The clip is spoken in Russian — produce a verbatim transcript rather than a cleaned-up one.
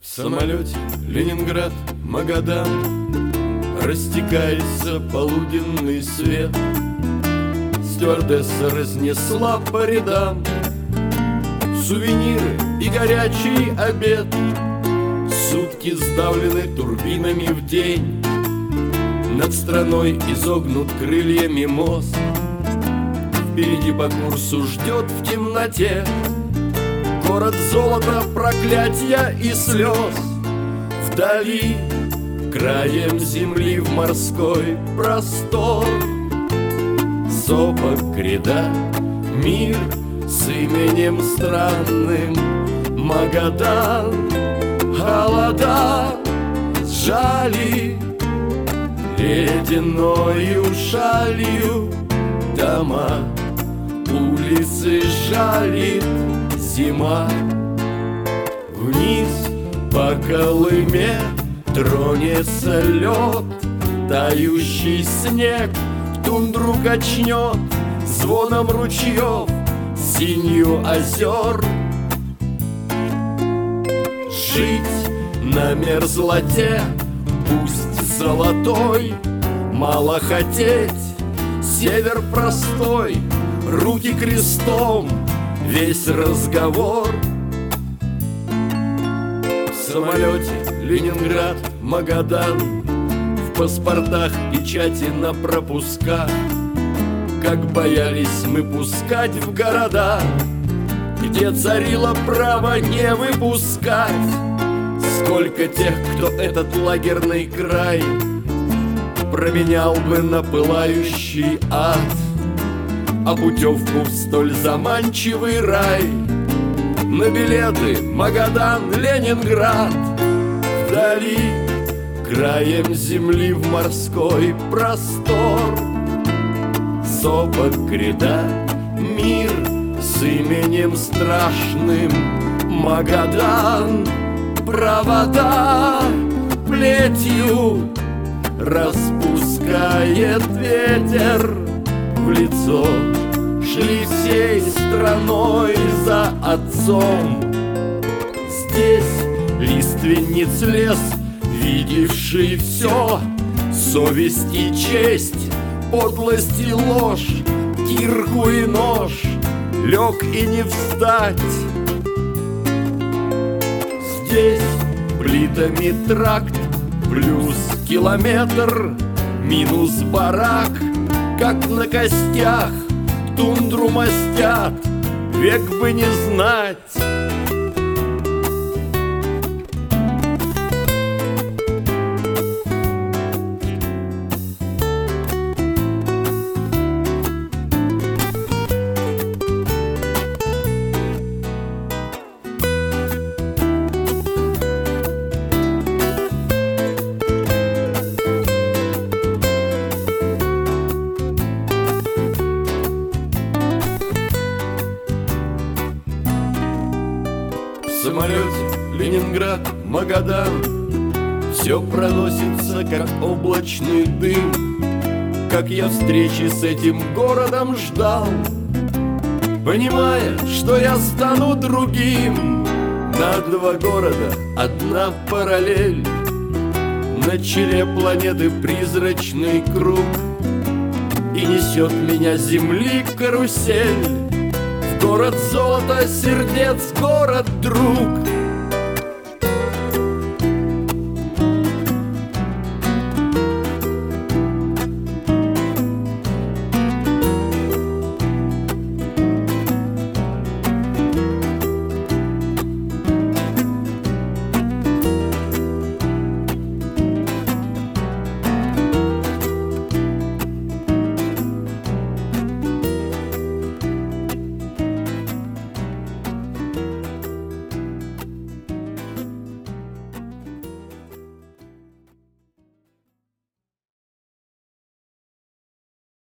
В самолете Ленинград, Магадан, растекается полуденный свет. Стюардесса разнесла по рядам сувениры и горячий обед. Сутки сдавлены турбинами в день, над страной изогнут крыльями мост. Впереди по курсу ждет в темноте город золота, проклятия и слез. Вдали, краем земли в морской простор, сопок гряда, мир с именем странным Магадан. Холода сжали ледяною шалью дома, улицы жалит зима. Вниз по Колыме тронется лед, тающий снег тундру качнет звоном ручьев, синью озер. Жить на мерзлоте, пусть золотой, мало хотеть, север простой, руки крестом, весь разговор. В самолете Ленинград, Магадан, в паспортах печати на пропусках. Как боялись мы пускать в города, где царило право не выпускать. Сколько тех, кто этот лагерный край променял бы на пылающий ад, а путевку в столь заманчивый рай на билеты Магадан, Ленинград. Вдали, краем земли в морской простор, сопок гряда, мир с именем страшным Магадан. Провода плетью распускает ветер в лицо. Шли всей страной за отцом. Здесь лиственниц лес, видевший все, совесть и честь, подлость и ложь, кирку и нож, лег и не встать. Здесь плитами тракт, плюс километр, минус барак, как на костях тундру мастят, век бы не знать. В самолете Ленинград, Магадан, все проносится, как облачный дым. Как я встречи с этим городом ждал, понимая, что я стану другим. На два города одна параллель, на челе планеты призрачный круг, и несет меня с земли карусель в город золота сердец, город друг.